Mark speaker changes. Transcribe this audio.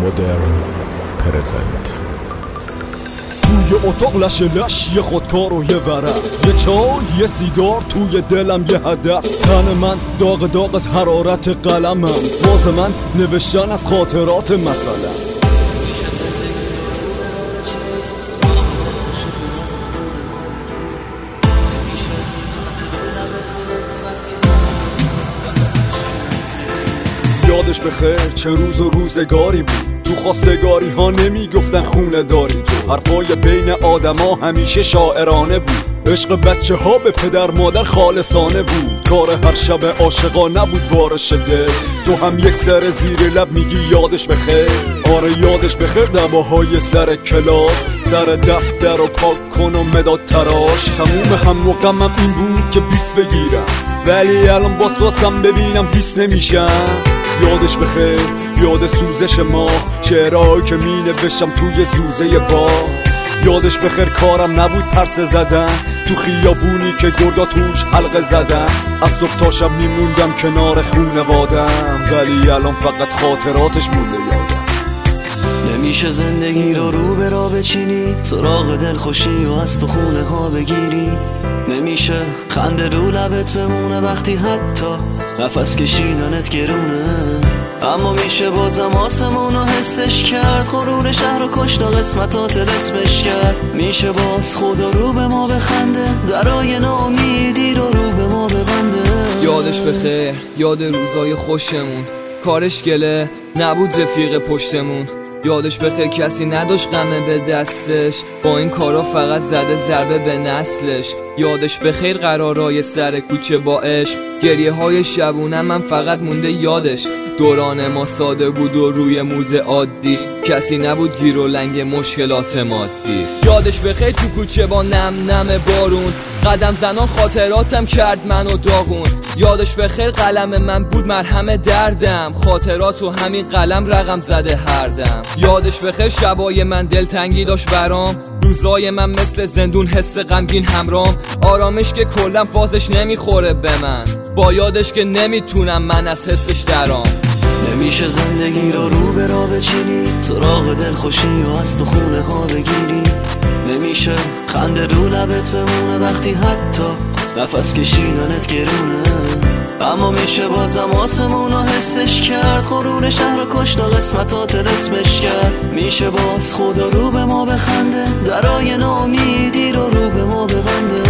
Speaker 1: مدرن پرزنت.
Speaker 2: توی اتاق لش لش یه خودکار و یه ورق، یه چای یه سیگار، توی دلم یه هدف. تن من داغ داغ از حرارت قلمم، باز من نوشتن از خاطرات مثلا. یادش بخیر چه روز و روزگاری بود، تو خواستگاری ها نمیگفتن خونه داری تو. حرفای بین آدما همیشه شاعرانه بود، عشق بچه ها به پدر مادر خالصانه بود. کار هر شب عاشقا نبود بارش دل، تو هم یک سر زیر لب میگی یادش بخیر. آره یادش بخیر دعواهای سر کلاس، سر دفتر و پاک کن و مداد تراش. تموم هم و غمم این بود که 20 بگیرم، ولی الان واسم ببینم 20 نمیشم. یادش بخیر یاد سوزش ماه، شعرهایی که می نوشتم توی زوزه با. یادش بخیر کارم نبود پرسه زدن، تو خیابونی که گردا توش حلقه زدن. از صبح تا شب میموندم کنار خونوادم، ولی الان فقط خاطراتش مونده یادم.
Speaker 3: نمیشه زندگی رو به را بچینی، سراغ دلخوشی و از تو خونه ها بگیری. نمیشه خنده رو لبت بمونه وقتی حتی نفس کشیدنت گرونه. اما میشه بازم آسمونو حسش کرد، غرور شهر و کشت و قسمتات رسمش کرد. میشه باز خدا رو به ما بخنده، درای ناامیدی رو به ما ببنده.
Speaker 4: یادش بخیر یاد روزای خوشمون، کارش گله نبود رفیق پشتمون. یادش بخیر کسی نداشت غمه به دستش، با این کارا فقط زده ضربه به نسلش. یادش بخیر قرارای سر کوچه با عشق، گریه های شبونه من فقط مونده یادش. دوران ما ساده بود و روی مود عادی، کسی نبود گیر و لنگ مشکلات مادی. یادش بخیر تو کوچه با نم نم بارون، قدم زنان خاطراتم کرد منو داغون. یادش بخیر قلم من بود مرهم دردم، خاطرات و همین قلم رقم زده هر دم. یادش بخیر شبای من دلتنگی داشت برام، روزای من مثل زندون حس غمگین همرام. آرامش که کلم فازش نمیخوره به من، با یادش که نمیتونم من از حسش درام.
Speaker 3: نمیشه زندگی رو به را بچینی، سراغ دلخوشی و از تو خونه ها بگیری. نمیشه خنده رو لبت بمونه وقتی حتی نفس کشیدنت گرونه. اما میشه بازم آسمونو حسش کرد، غرور شهر و کشت و قسمتات رسمش کرد. میشه باز خدا رو به ما بخنده، درای ناامیدی رو به ما ببنده.